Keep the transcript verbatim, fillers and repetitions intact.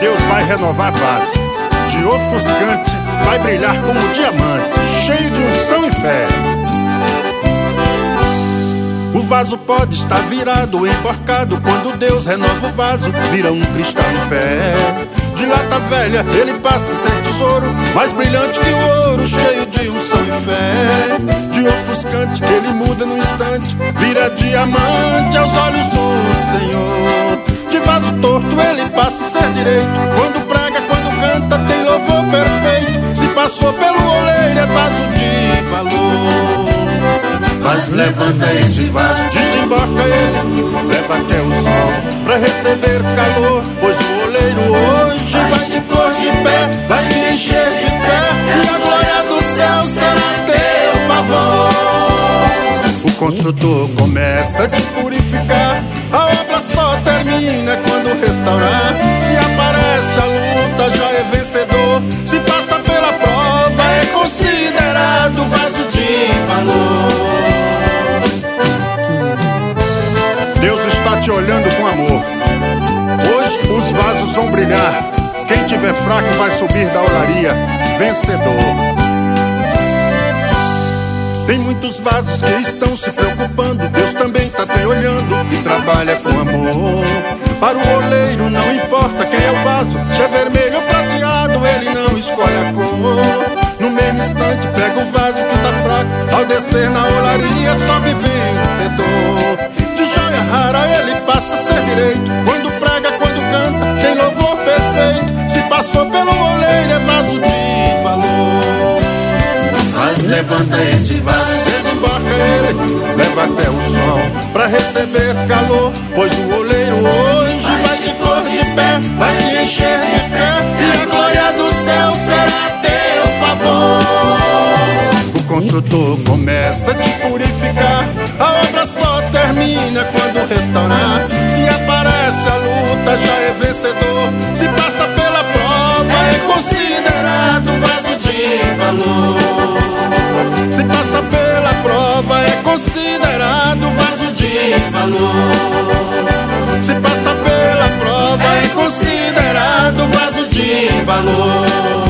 Deus vai renovar vaso. De ofuscante vai brilhar como diamante, cheio de unção e fé. O vaso pode estar virado, emborcado. Quando Deus renova o vaso, vira um cristal em pé. De lata velha ele passa a ser tesouro, mais brilhante que o ouro, cheio de unção e fé. De ofuscante ele muda num instante, vira diamante aos olhos do Senhor. De vaso torto ele passa a ser direito, quando prega, quando canta tem louvor perfeito. Se passou pelo oleiro é vaso de valor. Mas levanta esse vaso, desembarca ele, leva até o sol, pra receber calor. Pois o oleiro hoje vai te pôr de pé, vai te encher de fé, e a glória do céu será teu favor. O construtor começa a te purificar, a obra só termina quando restaurar. Se aparece a luta já é vencedor, se passa pela prova é considerado vaso de valor. Deus está te olhando com amor. Hoje os vasos vão brilhar. Quem tiver fraco vai subir da olaria vencedor. Tem muitos vasos que estão se preocupando, Deus também está te olhando e trabalha com amor. Para o oleiro não importa quem é o vaso, se é vermelho ou prateado, ele não escolhe a cor. No mesmo instante pega o vaso que está fraco, ao descer na olaria sobe vencedor. Rara ele passa a ser direito, quando prega, quando canta tem louvor perfeito. Se passou pelo oleiro é vaso de valor. Mas levanta esse vaso, desembarca ele, leva até o sol, pra receber calor. Pois o oleiro hoje vai te pôr de pé, vai te encher de fé, e a glória do céu será teu favor. O construtor começa a te purificar, a obra só termina quando restaurar. Se aparece a luta já é vencedor, se passa pela prova é considerado vaso de valor. Se passa pela prova é considerado vaso de valor. Se passa pela prova é considerado vaso de valor.